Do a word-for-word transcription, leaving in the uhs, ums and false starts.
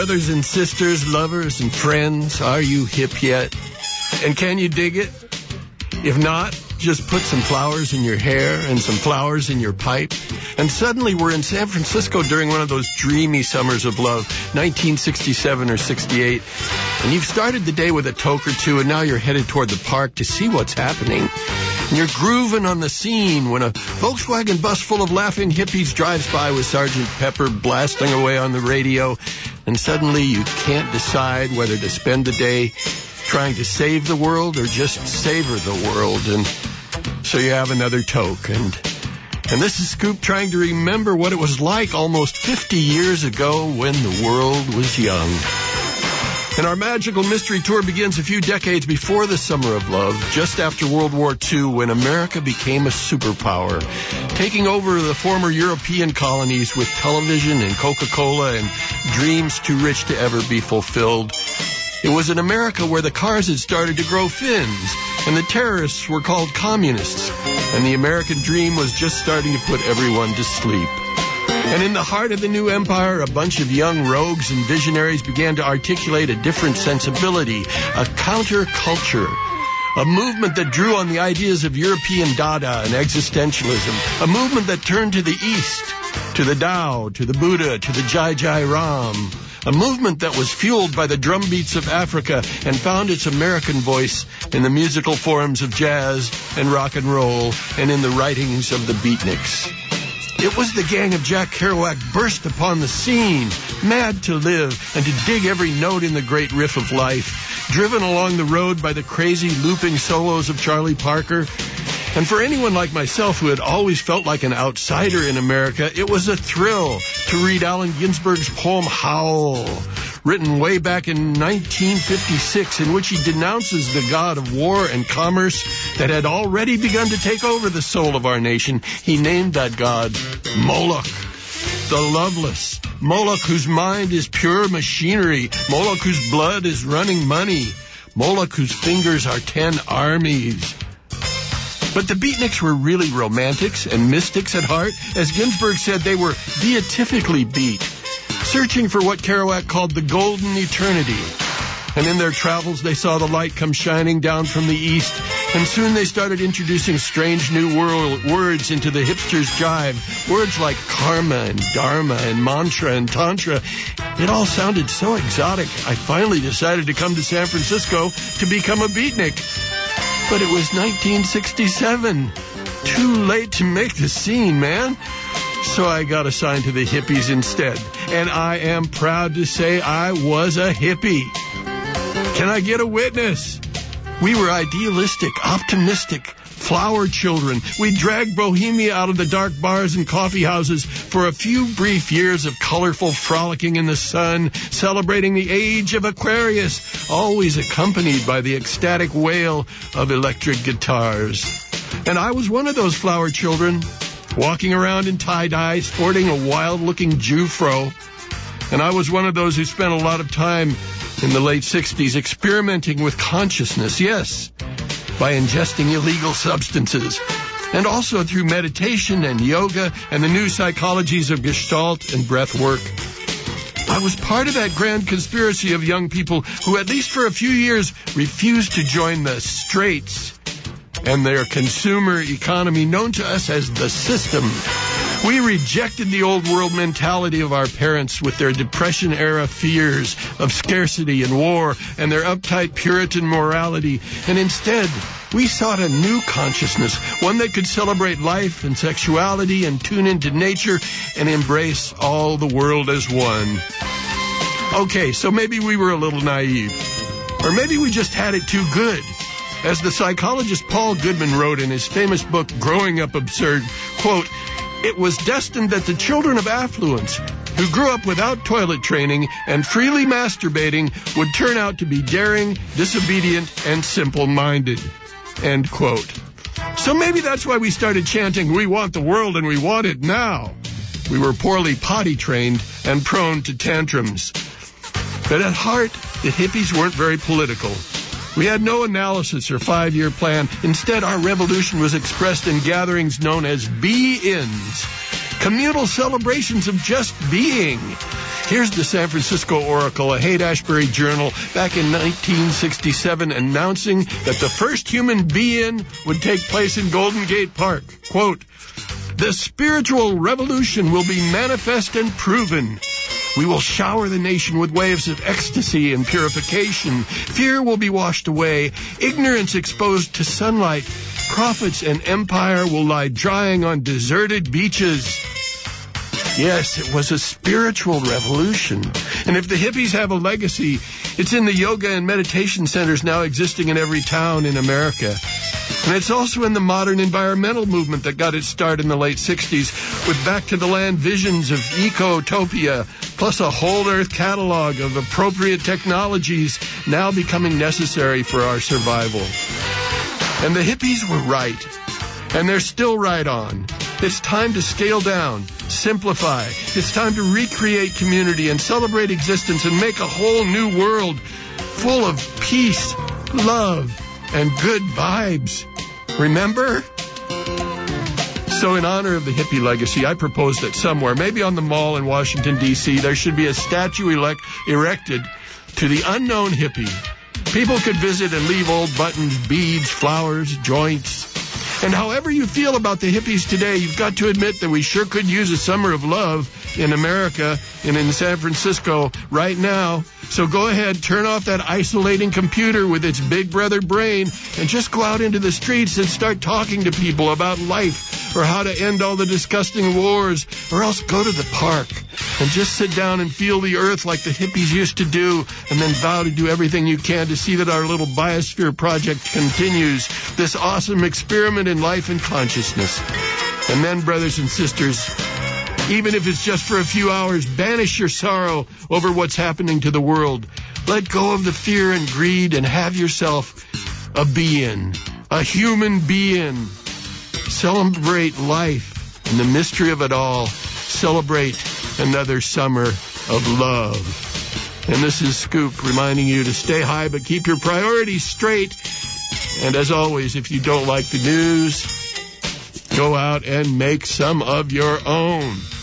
Brothers and sisters, lovers and friends, are you hip yet? And can you dig it? If not, just put some flowers in your hair and some flowers in your pipe. And suddenly we're in San Francisco during one of those dreamy summers of love, nineteen sixty-seven or sixty-eight. And you've started the day with a toke or two, and now you're headed toward the park to see what's happening. And you're grooving on the scene when a Volkswagen bus full of laughing hippies drives by with Sergeant Pepper blasting away on the radio. And suddenly you can't decide whether to spend the day trying to save the world or just savor the world. And so you have another toke. And and this is Scoop trying to remember what it was like almost fifty years ago when the world was young. And our magical mystery tour begins a few decades before the Summer of Love, just after World War Two, when America became a superpower, taking over the former European colonies with television and Coca-Cola and dreams too rich to ever be fulfilled. It was in America where the cars had started to grow fins, and the terrorists were called communists, and the American dream was just starting to put everyone to sleep. And in the heart of the new empire, a bunch of young rogues and visionaries began to articulate a different sensibility, a counterculture, a movement that drew on the ideas of European Dada and existentialism, a movement that turned to the East, to the Tao, to the Buddha, to the Jai Jai Ram, a movement that was fueled by the drumbeats of Africa and found its American voice in the musical forms of jazz and rock and roll and in the writings of the beatniks. It was the gang of Jack Kerouac burst upon the scene, mad to live and to dig every note in the great riff of life, driven along the road by the crazy looping solos of Charlie Parker. And for anyone like myself who had always felt like an outsider in America, it was a thrill to read Allen Ginsberg's poem Howl, written way back in nineteen fifty-six, in which he denounces the god of war and commerce that had already begun to take over the soul of our nation. He named that god Moloch, the loveless. Moloch, whose mind is pure machinery. Moloch, whose blood is running money. Moloch, whose fingers are ten armies. But the beatniks were really romantics and mystics at heart. As Ginsberg said, they were beatifically beat, searching for what Kerouac called the golden eternity. And in their travels, they saw the light come shining down from the east, and soon they started introducing strange new world words into the hipsters' jive, words like karma and dharma and mantra and tantra. It all sounded so exotic, I finally decided to come to San Francisco to become a beatnik. But it was nineteen sixty-seven. Too late to make the scene, man. So I got assigned to the hippies instead. And I am proud to say I was a hippie. Can I get a witness? We were idealistic, optimistic, flower children. We dragged Bohemia out of the dark bars and coffee houses for a few brief years of colorful frolicking in the sun, celebrating the age of Aquarius, always accompanied by the ecstatic wail of electric guitars. And I was one of those flower children, walking around in tie-dye, sporting a wild-looking Jew fro. And I was one of those who spent a lot of time in the late sixties experimenting with consciousness, yes, by ingesting illegal substances, and also through meditation and yoga and the new psychologies of Gestalt and breath work. I was part of that grand conspiracy of young people who, at least for a few years, refused to join the straights and their consumer economy known to us as the system. We rejected the old world mentality of our parents with their Depression-era fears of scarcity and war and their uptight Puritan morality, and instead we sought a new consciousness, one that could celebrate life and sexuality and tune into nature and embrace all the world as one. Okay, so maybe we were a little naive, or maybe we just had it too good. As the psychologist Paul Goodman wrote in his famous book, Growing Up Absurd, quote, "It was destined that the children of affluence, who grew up without toilet training and freely masturbating, would turn out to be daring, disobedient, and simple-minded." End quote. So maybe that's why we started chanting, "We want the world and we want it now." We were poorly potty trained and prone to tantrums. But at heart, the hippies weren't very political. We had no analysis or five-year plan. Instead, our revolution was expressed in gatherings known as be-ins, communal celebrations of just being. Here's the San Francisco Oracle, a Haight-Ashbury journal, back in nineteen sixty-seven, announcing that the first human be-in would take place in Golden Gate Park. Quote, "The spiritual revolution will be manifest and proven. We will shower the nation with waves of ecstasy and purification. Fear will be washed away, ignorance exposed to sunlight. Prophets and empire will lie drying on deserted beaches." Yes, it was a spiritual revolution. And if the hippies have a legacy, it's in the yoga and meditation centers now existing in every town in America. And it's also in the modern environmental movement that got its start in the late sixties with back-to-the-land visions of ecotopia, plus a whole earth catalog of appropriate technologies now becoming necessary for our survival. And the hippies were right. And they're still right on. It's time to scale down, simplify. It's time to recreate community and celebrate existence and make a whole new world full of peace, love, and good vibes. Remember? So in honor of the hippie legacy, I propose that somewhere, maybe on the Mall in Washington, D C, there should be a statue elect- erected to the unknown hippie. People could visit and leave old buttons, beads, flowers, joints. And however you feel about the hippies today, you've got to admit that we sure could use a summer of love in America and in San Francisco right now. So go ahead, turn off that isolating computer with its big brother brain and just go out into the streets and start talking to people about life or how to end all the disgusting wars, or else go to the park and just sit down and feel the earth like the hippies used to do, and then vow to do everything you can to see that our little biosphere project continues, this awesome experiment in life and consciousness. And then, brothers and sisters, even if it's just for a few hours, banish your sorrow over what's happening to the world. Let go of the fear and greed and have yourself a being, a human being. Celebrate life and the mystery of it all. Celebrate another summer of love. And this is Scoop reminding you to stay high but keep your priorities straight. And as always, if you don't like the news, go out and make some of your own.